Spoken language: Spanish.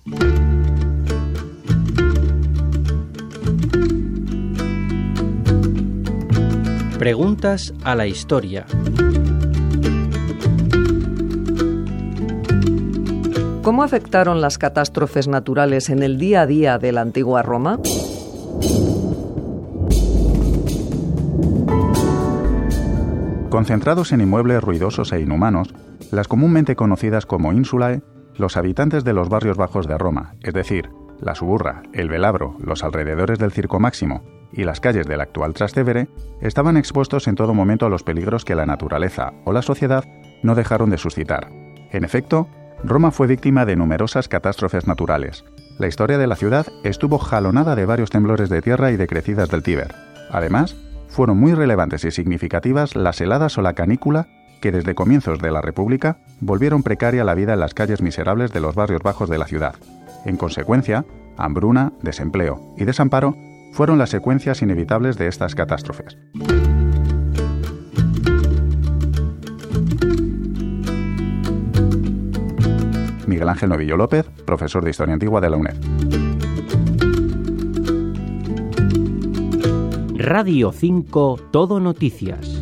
Preguntas a la historia. ¿Cómo afectaron las catástrofes naturales en el día a día de la antigua Roma? Concentrados en inmuebles ruidosos e inhumanos, las comúnmente conocidas como insulae, los habitantes de los barrios bajos de Roma, es decir, la Suburra, el Velabro, los alrededores del Circo Máximo y las calles del actual Trastevere, estaban expuestos en todo momento a los peligros que la naturaleza o la sociedad no dejaron de suscitar. En efecto, Roma fue víctima de numerosas catástrofes naturales. La historia de la ciudad estuvo jalonada de varios temblores de tierra y de crecidas del Tíber. Además, fueron muy relevantes y significativas las heladas o la canícula que desde comienzos de la República volvieron precaria la vida en las calles miserables de los barrios bajos de la ciudad. En consecuencia, hambruna, desempleo y desamparo fueron las secuencias inevitables de estas catástrofes. Miguel Ángel Novillo López, profesor de Historia Antigua de la UNED. Radio 5 Todo Noticias.